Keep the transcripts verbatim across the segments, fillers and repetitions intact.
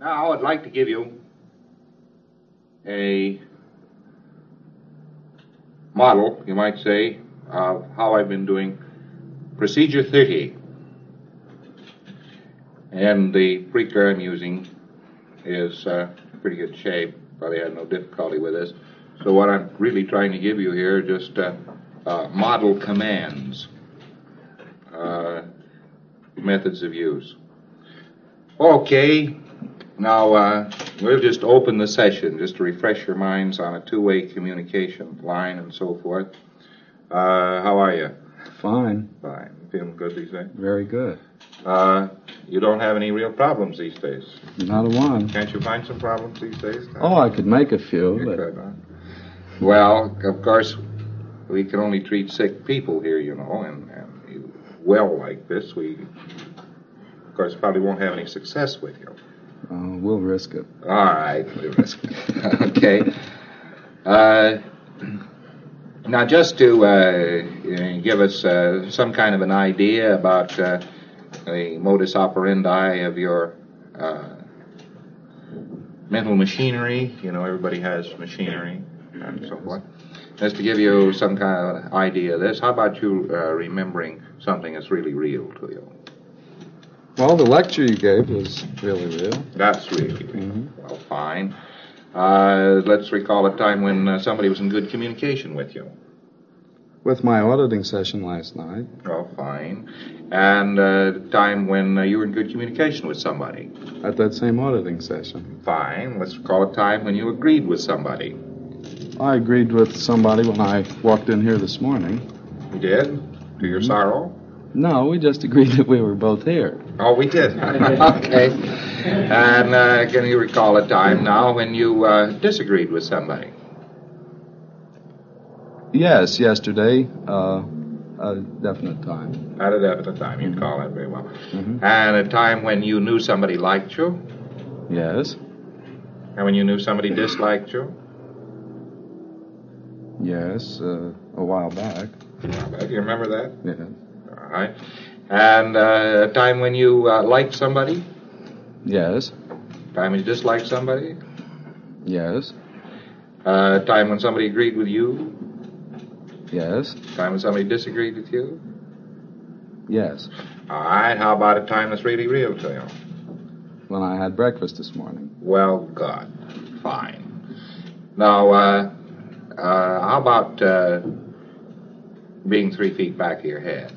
Now, I'd like to give you a model, you might say, of how I've been doing procedure thirty. And the preacher I'm using is uh, in pretty good shape. Probably had no difficulty with this. So what I'm really trying to give you here are just uh, uh, model commands, uh, methods of use. Okay, now uh, we'll just open the session just to refresh your minds on a two-way communication line and so forth. Uh, how are you? Fine. Fine. Feeling good these days? Very good. Uh, you don't have any real problems these days? Not a one. Can't you find some problems these days? Oh, I could make a few. You but... could, huh? Well, of course, we can only treat sick people here, you know, and, and you, well like this, we, of course, probably won't have any success with you. Uh, we'll risk it. All right, we'll risk it. Okay. Uh, now, just to uh, give us uh, some kind of an idea about uh, the modus operandi of your uh, mental machinery, you know, everybody has machinery and so forth. Just to give you some kind of idea of this, how about you uh, remembering something that's really real to you? Well, the lecture you gave was really real. That's really real. Mm-hmm. Well, fine. Uh, let's recall a time when uh, somebody was in good communication with you. With my auditing session last night. Oh, fine. And uh, the time when uh, you were in good communication with somebody. At that same auditing session. Fine. Let's recall a time when you agreed with somebody. I agreed with somebody when I walked in here this morning. You did? To your mm-hmm. sorrow? No, we just agreed that we were both here. Oh, we did? Okay. And uh, can you recall a time now when you uh, disagreed with somebody? Yes, yesterday, uh, a definite time. At a definite time, you'd mm-hmm. call that very well. Mm-hmm. And a time when you knew somebody liked you? Yes. And when you knew somebody disliked you? Yes, uh, a while back. A while back, you remember that? Yes. All right. And uh, a time when you uh, liked somebody? Yes. A time when you disliked somebody? Yes. Uh, a time when somebody agreed with you? Yes. Time when somebody disagreed with you? Yes. All right. How about a time that's really real to you? When I had breakfast this morning. Well, good. Fine. Now, uh, uh, how about uh, being three feet back of your head?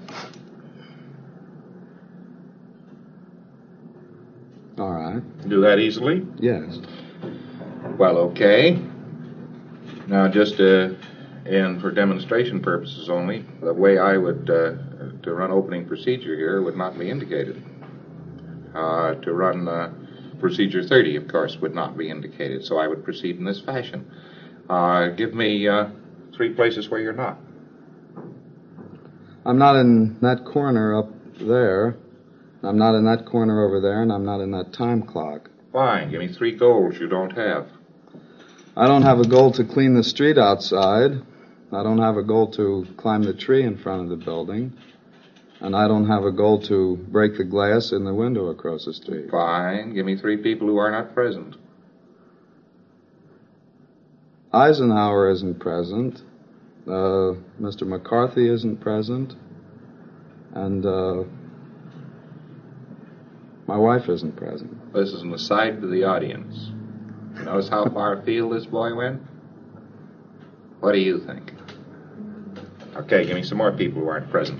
All right. Do that easily? Yes. Well, okay. Now, just uh, and for demonstration purposes only, the way I would uh, to run opening procedure here would not be indicated. Uh, to run uh, procedure thirty, of course, would not be indicated. So I would proceed in this fashion. Uh, give me uh, three places where you're not. I'm not in that corner up there. I'm not in that corner over there, and I'm not in that time clock. Fine. Give me three goals you don't have. I don't have a goal to clean the street outside. I don't have a goal to climb the tree in front of the building. And I don't have a goal to break the glass in the window across the street. Fine. Give me three people who are not present. Eisenhower isn't present. Uh, Mister McCarthy isn't present. And uh, my wife isn't present. This is an aside to the audience. You notice how far afield this boy went? What do you think? Okay, give me some more people who aren't present.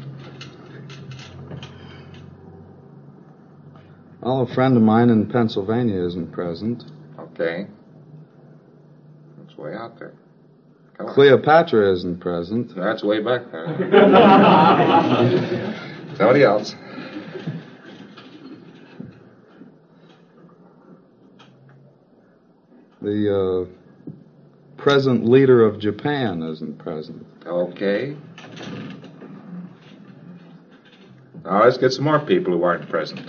Well, a friend of mine in Pennsylvania isn't present. Okay. That's way out there. Come on. Cleopatra isn't present. That's way back there. Somebody else. The uh, present leader of Japan isn't present. Okay. Now let's get some more people who aren't present.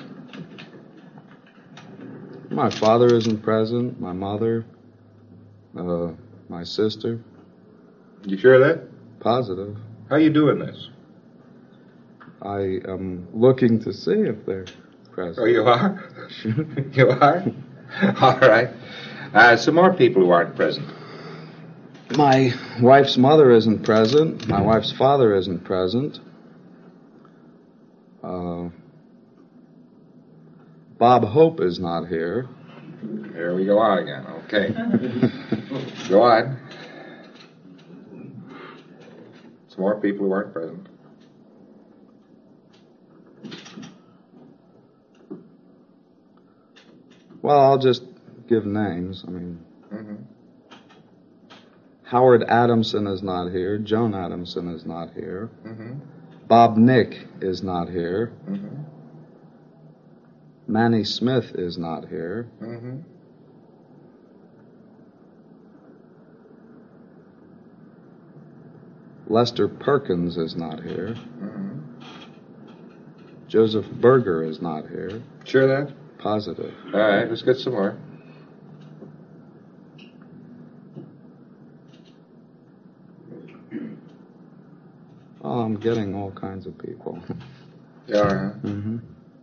My father isn't present. My mother. Uh, my sister. You sure of that? Positive. How are you doing this? I am looking to see if they're present. Oh, you are? Sure. You are? All right. Uh, some more people who aren't present. My wife's mother isn't present. My wife's father isn't present. Uh, Bob Hope is not here. Here we go on again. Okay. Go on. Some more people who aren't present. Well, I'll just give names. I mean, Mm-hmm. Howard Adamson is not here. Joan Adamson is not here. Mm-hmm. Bob Nick is not here. Mm-hmm. Manny Smith is not here. Mm-hmm. Lester Perkins is not here. Mm-hmm. Joseph Berger is not here. Sure that? Positive. All right, let's get some more. Oh, I'm getting all kinds of people. Yeah. All right. Mm-hmm.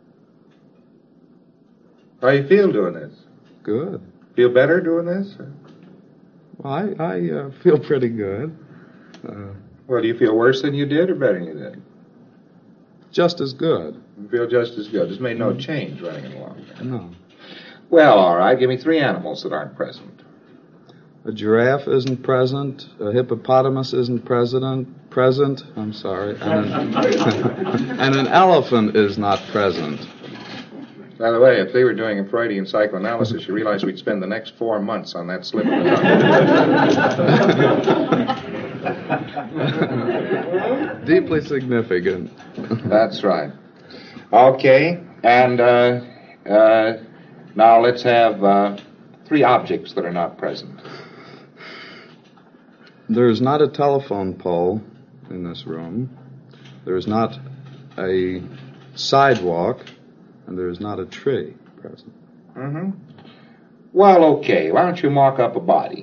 How you feel doing this? Good. Feel better doing this? Well, I, I uh, feel pretty good. Uh, Well, do you feel worse than you did or better than you did? just as good. You feel just as good. Just made no change running along. No. Well, all right. Give me three animals that aren't present. A giraffe isn't present. A hippopotamus isn't present. Present. I'm sorry. And an, and an elephant is not present. By the way, if they were doing a Freudian psychoanalysis, you realize we'd spend the next four months on that slip of the tongue. Deeply significant. That's right. Okay, and uh, uh, now let's have uh, three objects that are not present. There is not a telephone pole in this room. There is not a sidewalk, and there is not a tree present. Mm-hmm. Well, okay. Why don't you mark up a body?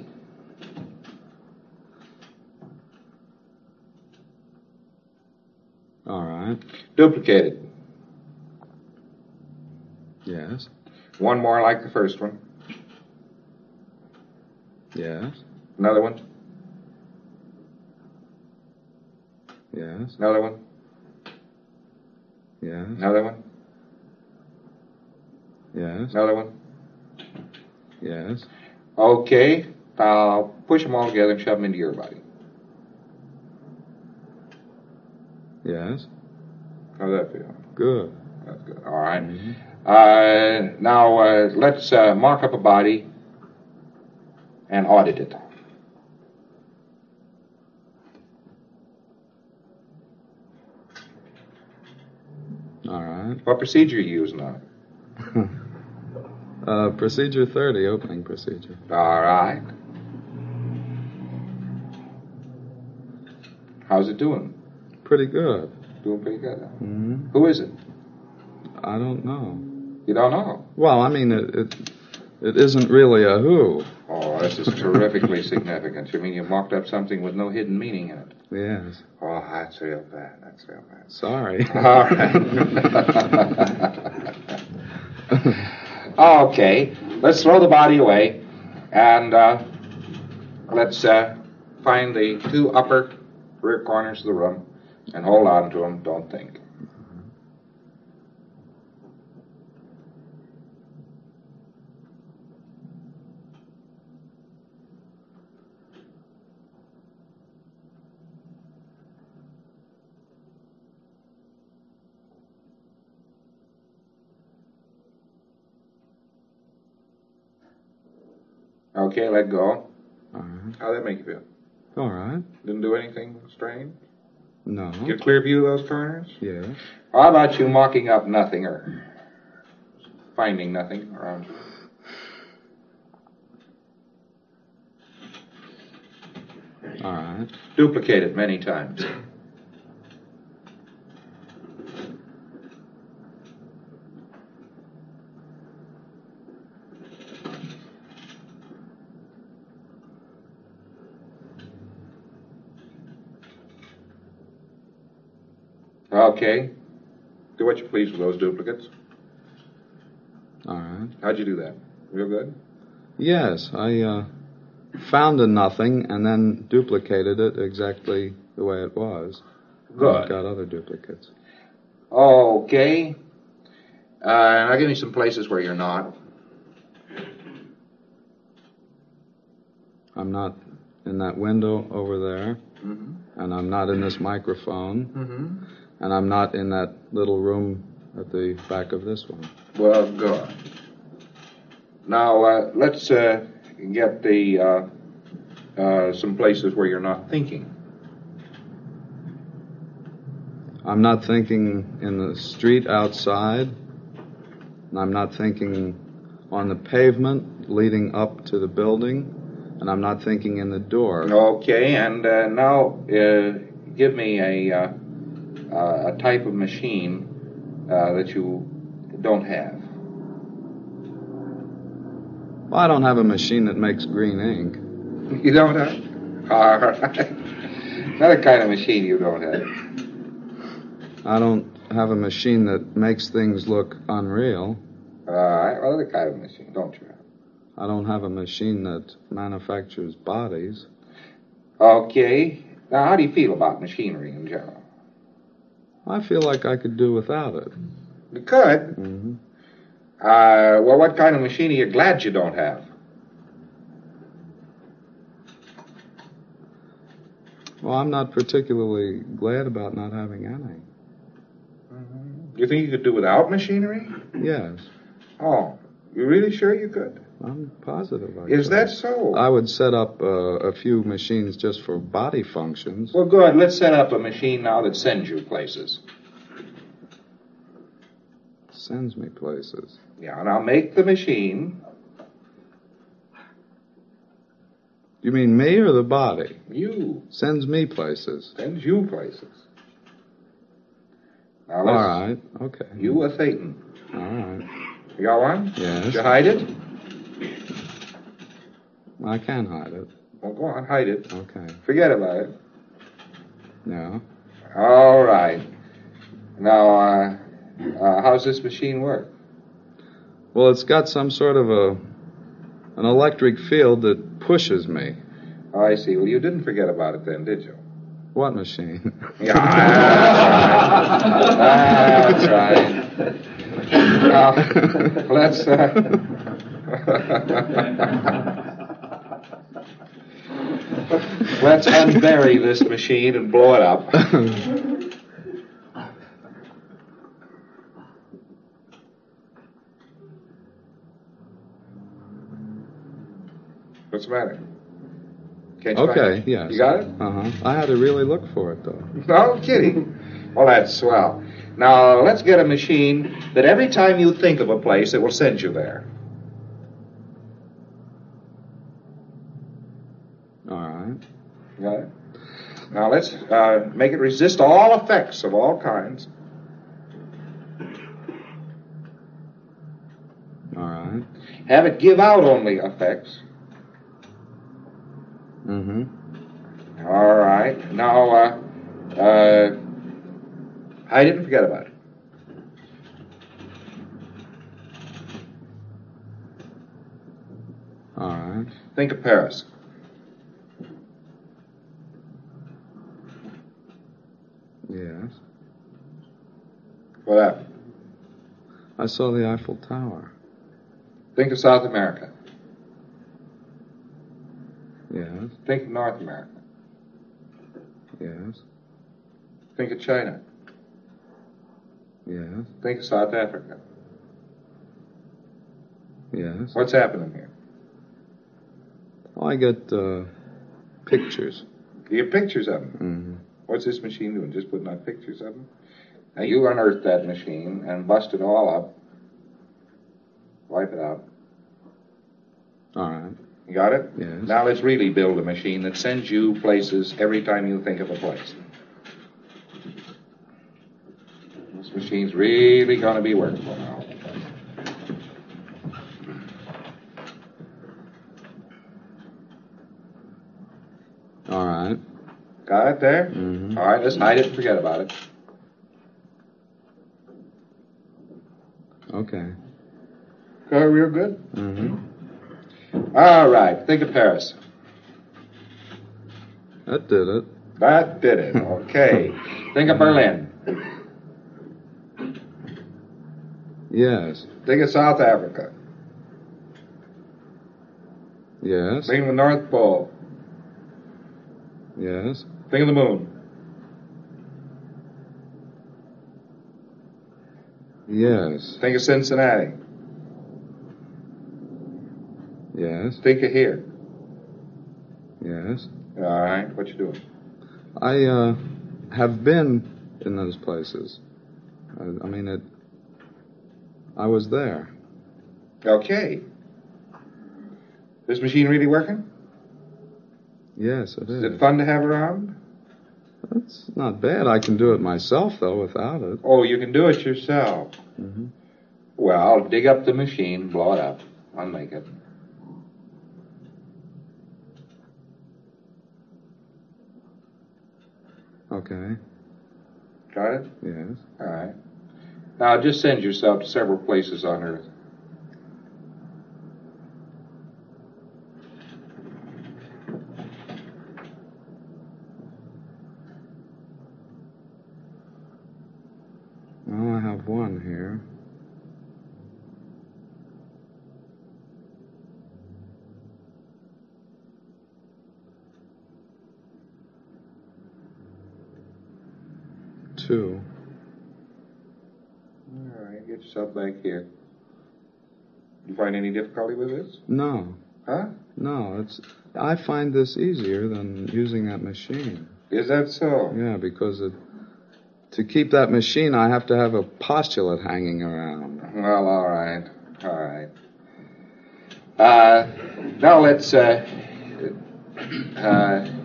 All right. Duplicate it. Yes. One more like the first one. Yes. Another one. Yes. Another one. Yes. Another one. Yes. Another one. Yes. Okay. I'll push them all together and shove them into your body. Yes. How's that feel? Good. That's good. All right. Mhm. Uh, now uh, let's uh, mark up a body and audit it. All right. What procedure are you using on it? uh, procedure thirty, opening procedure. All right. How's it doing? Pretty good. Doing pretty good. Huh? Hmm. Who is it? I don't know. You don't know? Well, I mean, it it, it isn't really a who. Oh, this is terrifically significant. You mean you marked up something with no hidden meaning in it? Yes. Oh, that's real bad. That's real bad. Sorry. All right. Okay, let's throw the body away, and uh, let's uh, find the two upper rear corners of the room and hold on to them. Don't think. Okay, let go. All right. How'd that make you feel? All right. Didn't do anything strange? No. Get a clear view of those corners? Yes. How about you marking up nothing or finding nothing around you? All right. Duplicate it many times. Okay. Do what you please with those duplicates. All right. How'd you do that? Real good? Yes, I uh, found a nothing and then duplicated it exactly the way it was. Good. I've got other duplicates. Okay. Uh, now give me some places where you're not. I'm not in that window over there, Mm-hmm. and I'm not in this microphone, Mm-hmm. and I'm not in that little room at the back of this one. Well, good. Now, uh, let's uh, get the uh, uh, some places where you're not thinking. I'm not thinking in the street outside, and I'm not thinking on the pavement leading up to the building, and I'm not thinking in the door. Okay, and uh, now uh, give me a, uh, uh, a type of machine uh, that you don't have. Well, I don't have a machine that makes green ink. You don't have? All right. Another kind of machine you don't have. I don't have a machine that makes things look unreal. All right. What other kind of machine don't you have? I don't have a machine that manufactures bodies. Okay. Now, how do you feel about machinery in general? I feel like I could do without it. You could. Mm-hmm. Uh, well, what kind of machine are you glad you don't have? Well, I'm not particularly glad about not having any. Mm-hmm. You think you could do without machinery? Yes. Oh, you really sure you could? I'm positive I Is could. that so? I would set up uh, a few machines just for body functions. Well, good. Let's set up a machine now that sends you places. Sends me places. Yeah, and I'll make the machine. You mean me or the body? You. Sends me places. Sends you places. Now All let's, right. Okay. You a Satan. All right. You got one? Yes. Did you hide it? I can hide it. Well, go on, hide it. Okay. Forget about it. Yeah. All right. Now, uh, uh, how's this machine work? Well, it's got some sort of a an electric field that pushes me. Oh, I see. Well, you didn't forget about it then, did you? What machine? Yeah, that's right. That's right. Now, let's. Uh, let's unbury this machine and blow it up. What's the matter? Can't you Okay, find it? yes. You got it? Uh-huh. I had to really look for it, though. No kidding. Well, that's swell. Now, let's get a machine that every time you think of a place, it will send you there. All right. You got it? Now, let's uh, make it resist all effects of all kinds. All right. Have it give out only effects. Mm-hmm. All right. Now, uh, uh, I didn't forget about it. All right. Think of Paris. Yes. What happened? I saw the Eiffel Tower. Think of South America. Yes. Think of North America. Yes. Think of China. Yes. Think of South Africa. Yes. What's happening here? Well, I get uh, pictures. You get pictures of them. Mm-hmm. What's this machine doing? Just putting out pictures of them? Now, you unearth that machine and bust it all up. Wipe it out. All right. You got it? Yes. Now let's really build a machine that sends you places every time you think of a place. This machine's really going to be workable now. All right. Got it there? Mm-hmm. All right, let's hide it and forget about it. Okay. Go real good? Mm-hmm. All right. Think of Paris. That did it. That did it. Okay. Think of Berlin. Yes. Think of South Africa. Yes. Think of the North Pole. Yes. Think of the moon. Yes. Think of Cincinnati. Yes. Think of here. Yes. All right. What you doing? I uh, have been in those places. I, I mean, it. I was there. Okay. This machine really working? Yes, it is. Is it fun to have around? It's not bad. I can do it myself, though, without it. Oh, you can do it yourself. Mm-hmm. Well, I'll dig up the machine, blow it up. I'll make it. Okay. Got it? Yes. All right. Now, just send yourself to several places on Earth. Well, I have one here. Two. All right, get yourself back here. You find any difficulty with this? No. Huh? No, it's. I find this easier than using that machine. Is that so? Yeah, because it, to keep that machine, I have to have a postulate hanging around. Well, all right. All right. Uh, now let's uh, uh,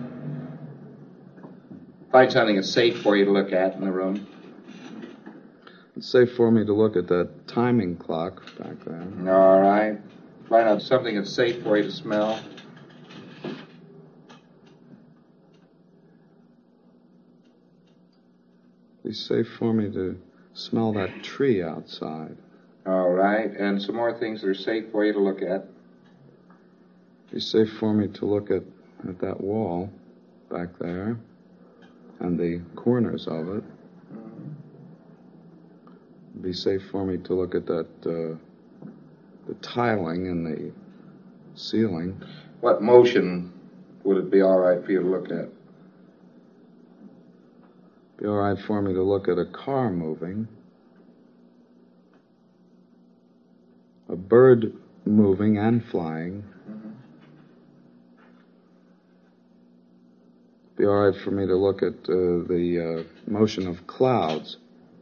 find something that's safe for you to look at in the room. It's safe for me to look at that timing clock back there. All right. Find out something that's safe for you to smell. Be safe for me to smell that tree outside. All right. And some more things that are safe for you to look at. Be safe for me to look at, at that wall back there and the corners of it. Be safe for me to look at that, uh, the tiling and the ceiling. What motion would it be all right for you to look at? Be all right for me to look at a car moving, a bird moving and flying. Mm-hmm. Be all right for me to look at uh, the uh, motion of clouds.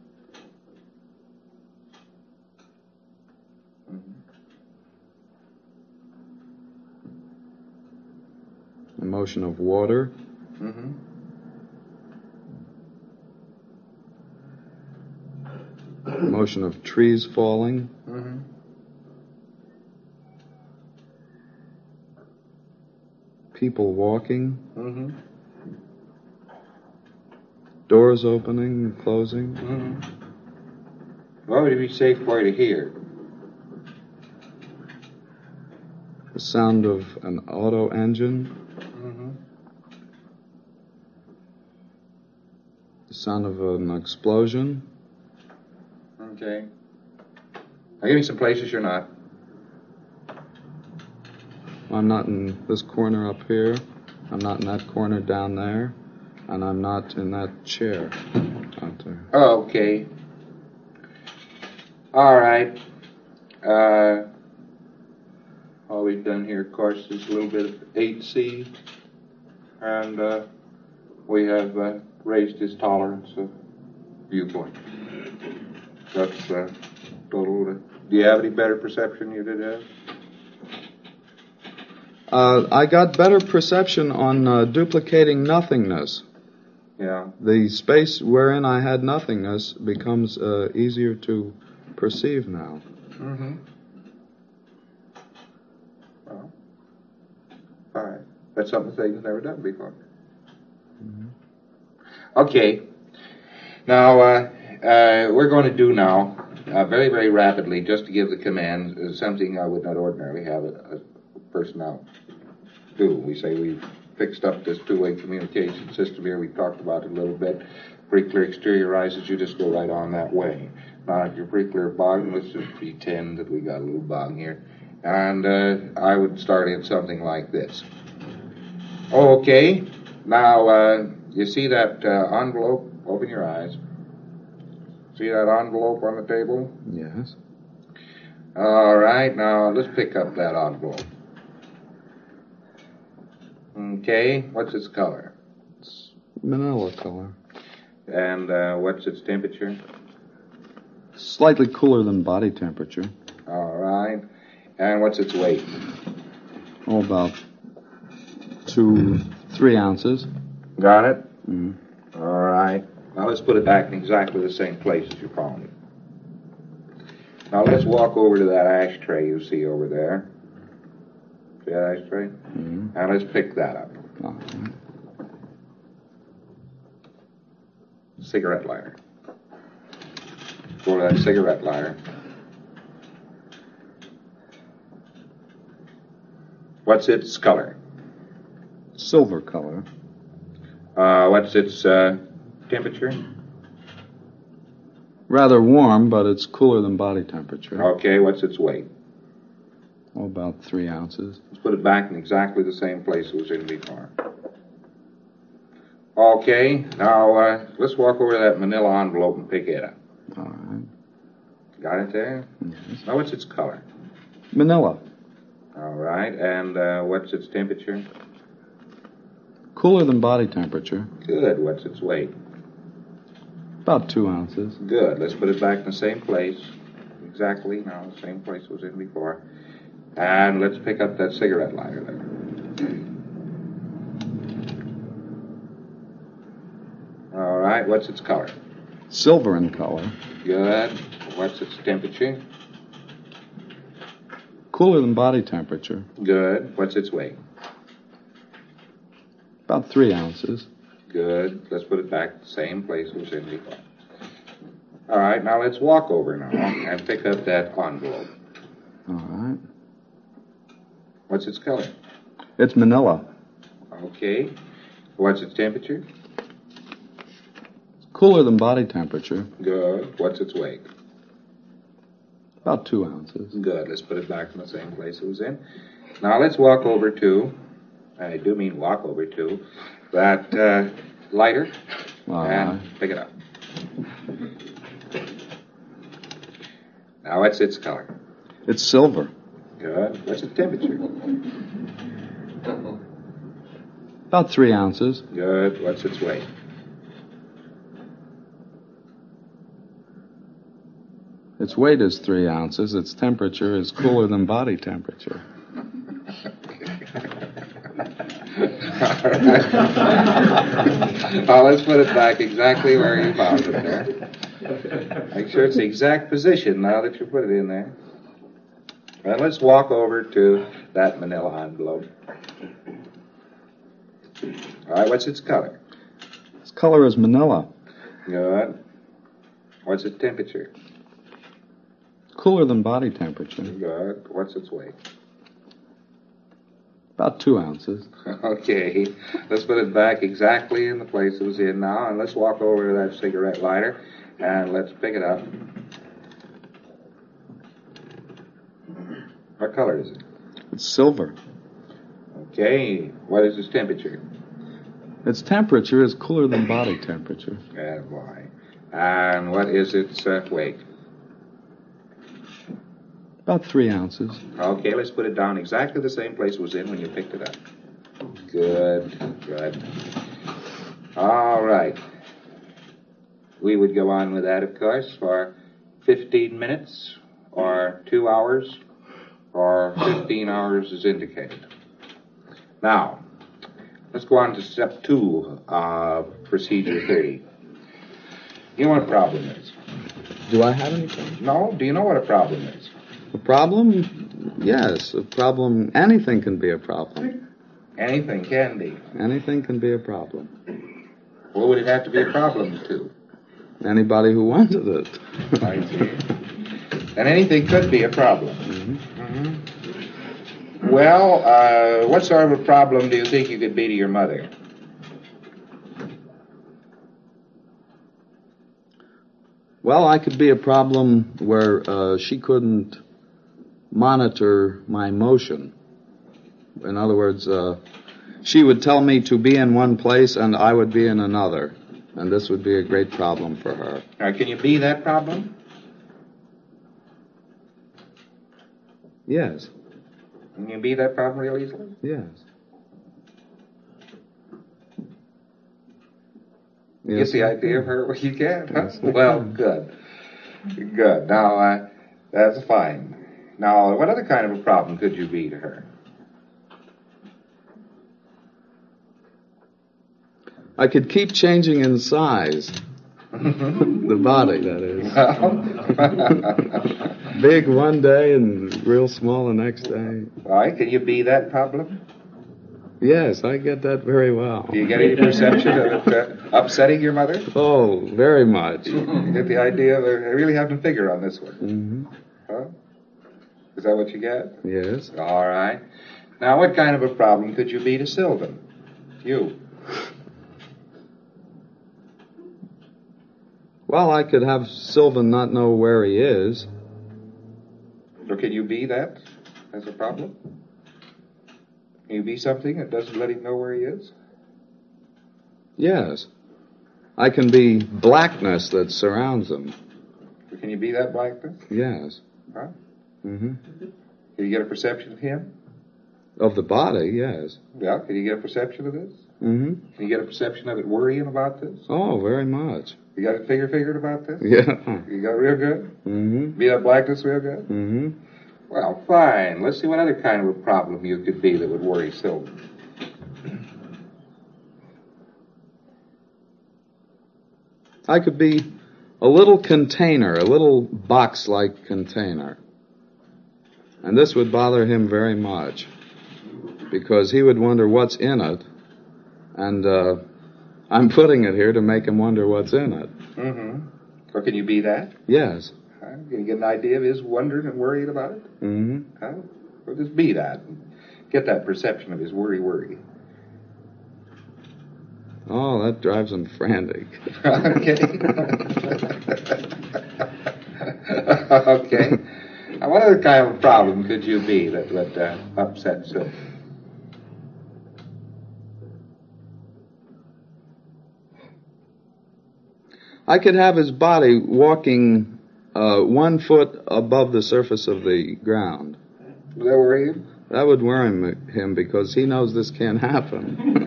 The motion of water. Mm-hmm. The motion of trees falling. Mm-hmm. People walking. Mm-hmm. Doors opening and closing. Mm-hmm. What would it be safe for you to hear? The sound of an auto engine. Mm-hmm. The sound of an explosion. Okay. Now give me some places you're not. I'm not in this corner up here. I'm not in that corner down there. And I'm not in that chair out there. Okay. All right. Uh, all we've done here, of course, is a little bit of eight C. And uh, we have uh, raised his tolerance of viewpoint. That's uh, total. Uh, do you have any better perception you did have? Uh, I got better perception on uh, duplicating nothingness. Yeah. The space wherein I had nothingness becomes uh, easier to perceive now. Mm-hmm. Well, all right. That's something they've never done before. Mm-hmm. Okay. Now, uh, uh, we're going to do now uh, very, very rapidly, just to give the command, is something I would not ordinarily have a, a personnel do. We say we've fixed up this two-way communication system here. We talked about it a little bit. Pretty clear exteriorizes, you just go right on that way. Now, if you're pretty clear bogging, let's just pretend that we got a little bog here. And uh, I would start in something like this. Okay, now uh, you see that uh, envelope? Open your eyes. See that envelope on the table? Yes. All right, now let's pick up that envelope. Okay, what's its color? It's manila color. And uh, what's its temperature? Slightly cooler than body temperature. All right. And what's its weight? Oh, about two, three ounces. Got it? Mm. All right. Now let's put it back in exactly the same place as you found it. Now let's walk over to that ashtray you see over there. See that ashtray? Mm. And let's pick that up. All right. Cigarette lighter. Go to that cigarette lighter. What's its color? Silver color. Uh, what's its uh, temperature? Rather warm, but it's cooler than body temperature. Okay, what's its weight? Oh, about three ounces. Let's put it back in exactly the same place it was in before. Okay, now uh, let's walk over to that manila envelope and pick it up. All right. Got it there? Yes. Now what's its color? Manila. All right, and uh, what's its temperature? Cooler than body temperature. Good, what's its weight? About two ounces. Good, let's put it back in the same place. Exactly, now the same place it was in before. And let's pick up that cigarette lighter there. All right, what's its color? Silver in color. Good. What's its temperature? Cooler than body temperature. Good. What's its weight? About three ounces. Good. Let's put it back the same place it was in before. All right, now let's walk over now and pick up that envelope. All right. What's its color? It's manila. Okay. What's its temperature? Cooler than body temperature. Good. What's its weight? About two ounces. Good. Let's put it back in the same place it was in. Now let's walk over to, I do mean walk over to, that uh, lighter All and right. pick it up. Now what's its color? It's silver. Good. What's its temperature? About three ounces. Good. What's its weight? Its weight is three ounces. Its temperature is cooler than body temperature. Well, let's put it back exactly where you found it there. Make sure it's the exact position now that you put it in there. And let's walk over to that manila envelope. All right, what's its color? Its color is manila. Good. What's its temperature? Cooler than body temperature. Good. What's its weight? About two ounces. Okay. Let's put it back exactly in the place it was in now, and let's walk over to that cigarette lighter, and let's pick it up. What color is it? It's silver. Okay. What is its temperature? Its temperature is cooler than body temperature. And why? And what is its uh, weight? About three ounces. Okay, let's put it down exactly the same place it was in when you picked it up. Good, good. All right. We would go on with that, of course, for fifteen minutes, or two hours, or fifteen hours as indicated. Now, let's go on to step two of procedure thirty. You know what a problem is? Do I have any problem? No? Do you know what a problem is? A problem? Yes, a problem. Anything can be a problem. Anything can be. Anything can be a problem. What would it have to be a problem to? Anybody who wanted it. I see. And anything could be a problem. Mm-hmm. Mm-hmm. Well, uh, what sort of a problem do you think you could be to your mother? Well, I could be a problem where uh, she couldn't monitor my motion. In other words, uh, she would tell me to be in one place and I would be in another. And this would be a great problem for her. Now, can you be that problem? Yes. Can you be that problem real easily? Yes. You Yes, get the I idea of her? Well, you can, huh? Yes, I Well, can. good. Good. Now, uh, that's fine. Now, what other kind of a problem could you be to her? I could keep changing in size. The body, that is. Big one day and real small the next day. All right, can you be that problem? Yes, I get that very well. Do you get any perception of it uh, upsetting your mother? Oh, very much. You get the idea of, I really have to figure on this one. Mm-hmm. Huh? Is that what you get? Yes. All right. Now, what kind of a problem could you be to Sylvan? You. Well, I could have Sylvan not know where he is. So can you be that as a problem? Can you be something that doesn't let him know where he is? Yes. I can be blackness that surrounds him. So can you be that blackness? Yes. Huh? Mm-hmm. Can you get a perception of him? Of the body, yes. Yeah. Can you get a perception of this? Mm-hmm. Can you get a perception of it worrying about this? Oh, very much. You got it figure figured about this? Yeah. You got it real good? Mm-hmm. Be that blackness real good? Mm-hmm. Well, fine. Let's see what other kind of a problem you could be that would worry Sylvan. I could be a little container, a little box-like container. And this would bother him very much because he would wonder what's in it. And uh, I'm putting it here to make him wonder what's in it. Mm-hmm. Or can you be that? Yes. Huh? Can you get an idea of his wondering and worrying about it? Mm-hmm. Huh? Or just be that. And get that perception of his worry-worry. Oh, that drives him frantic. Okay. Okay. Now, what other kind of problem could you be that would uh, upset Sylvan? I could have his body walking uh, one foot above the surface of the ground. Does that worry you? That would worry him, him because he knows this can't happen.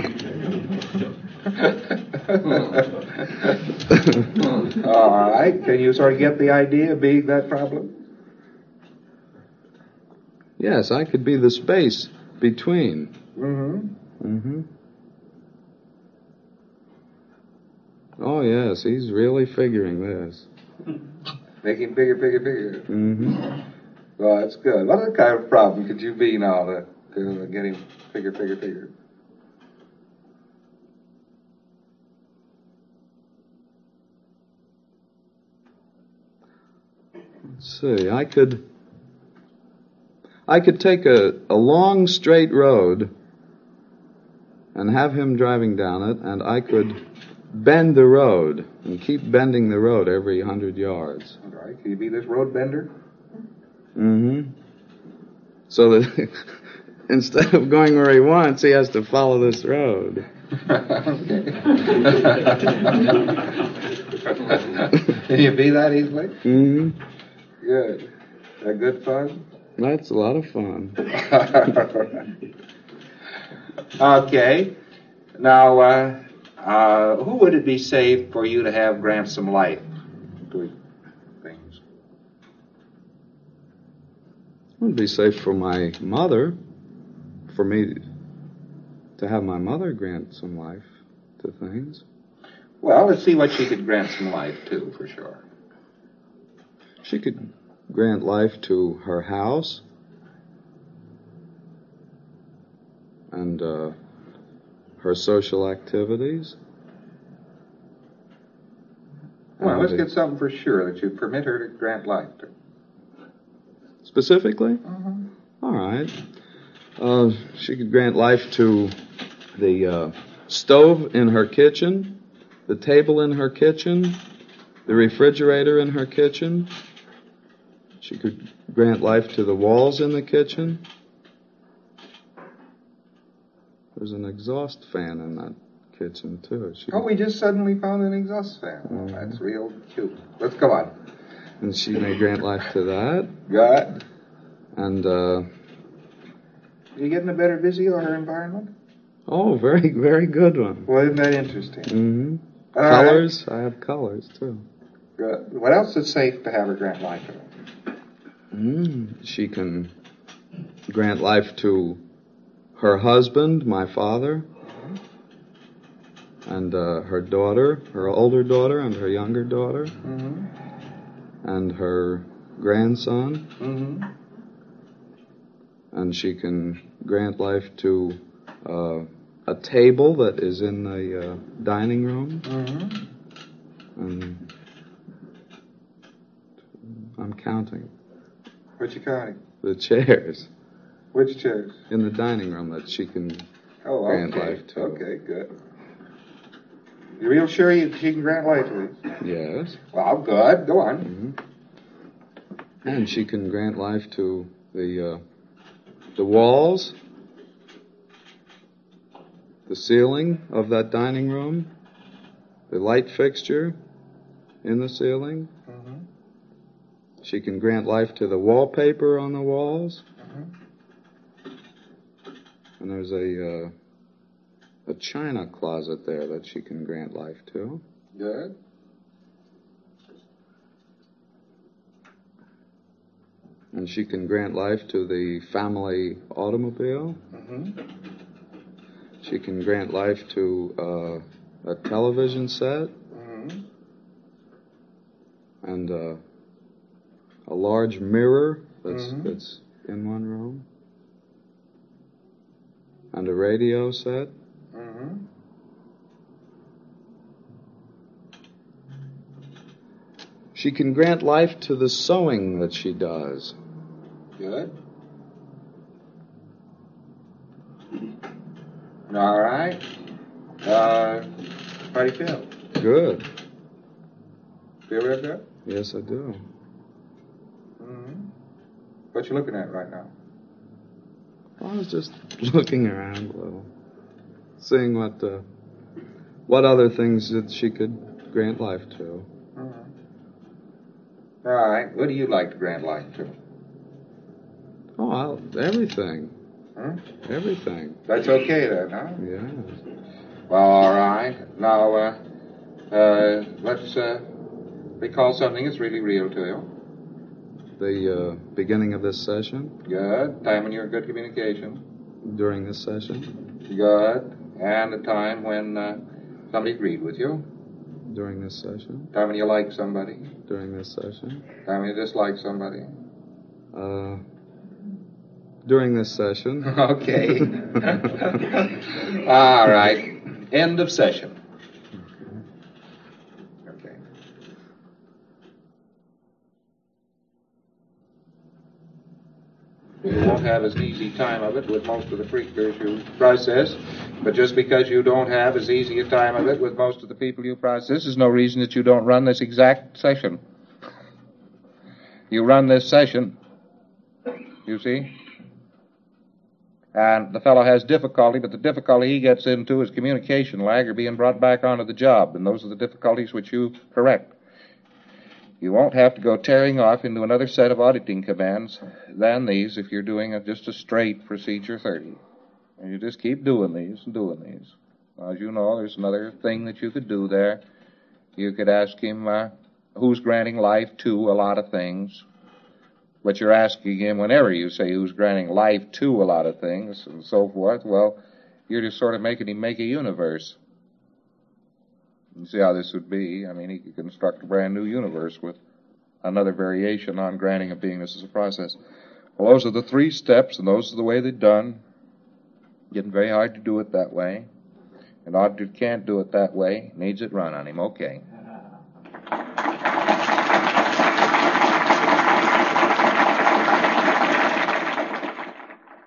All right. Can you sort of get the idea of being that problem? Yes, I could be the space between. Mm-hmm. Mm-hmm. Oh, yes, he's really figuring this. Make him bigger, bigger, bigger. Mm-hmm. Well, that's good. What other kind of problem could you be now to, to get him bigger, bigger, bigger? Let's see, I could... I could take a, a long straight road and have him driving down it, and I could bend the road and keep bending the road every hundred yards. All right. Can you be this road bender? Mm-hmm. So that instead of going where he wants, he has to follow this road. Okay. Can you be that easily? Mm-hmm. Good. That good fun? That's a lot of fun. Okay. Now, uh, uh, who would it be safe for you to have grant some life to things? It would be safe for my mother, for me to have my mother grant some life to things. Well, let's see what she could grant some life to, for sure. She could grant life to her house and uh, her social activities. Well, And let's the- get something for sure that you permit her to grant life to. Specifically? Mm-hmm. All right. Uh, she could grant life to the uh, stove in her kitchen, the table in her kitchen, the refrigerator in her kitchen. She could grant life to the walls in the kitchen. There's an exhaust fan in that kitchen, too. She Oh, we just suddenly found an exhaust fan. Mm-hmm. That's real cute. Let's go on. And she may grant life to that. Good. And, uh... Are you getting a better visual of her environment? Oh, very, very good one. Well, isn't that interesting? Mm-hmm. All Colors. right. I have colors, too. Good. What else is safe to have her grant life to? Mm, she can grant life to her husband, my father, and uh, her daughter, her older daughter and her younger daughter, Mm-hmm. and her grandson. Mm-hmm. And she can grant life to uh, a table that is in the uh, dining room. Mm-hmm. And I'm counting. What you counting? The chairs Which chairs? in the dining room that she can Oh, grant okay. life to. Okay, good. You real sure you, she can grant life to these? Yes. Well, good. Go on. Mm-hmm. And she can grant life to the uh, the walls, the ceiling of that dining room, the light fixture in the ceiling. Mm-hmm. She can grant life to the wallpaper on the walls. Mm-hmm. And there's a uh, a china closet there that she can grant life to. Good. And she can grant life to the family automobile. Mm-hmm. She can grant life to uh, a television set. Mm-hmm. And uh, a large mirror that's Mm-hmm. that's in one room. And a radio set. Mm-hmm. She can grant life to the sewing that she does. Good. All right. Uh, how do you feel? Good. Feel real good? Yes, I do. Mm-hmm. What you looking at right now? I was just looking around a little, seeing what uh, what other things that she could grant life to. Mm-hmm. All right. What do you like to grant life to? Oh, I'll, everything. Hmm? Everything. That's okay then, huh? Yes. Well, all right. Now, uh, uh, let's uh, recall something that's really real to you. The uh, beginning of this session, Good. Time when you're in good communication. during this session, Good. And the time when uh, somebody agreed with you. during this session, Time when you like somebody. during this session, Time when you dislike somebody. uh, during this session. Okay. All right. End of session. Okay. You won't have as easy time of it with most of the freakers you process, but just because you don't have as easy a time of it with most of the people you process is no reason that you don't run this exact session. You run this session, you see? And the fellow has difficulty, but the difficulty he gets into is communication lag or being brought back onto the job, and those are the difficulties which you correct. You won't have to go tearing off into another set of auditing commands than these if you're doing a, just a straight procedure thirty. And you just keep doing these and doing these. As you know, there's another thing that you could do there. You could ask him uh, who's granting life to a lot of things. But you're asking him whenever you say who's granting life to a lot of things and so forth, well, you're just sort of making him make a universe. You see how this would be. I mean, he could construct a brand new universe with another variation on granting a being. This is a process. Well, those are the three steps, and those are the way they're done. Getting very hard to do it that way. And odd you can't do it that way, needs it run on him. Okay.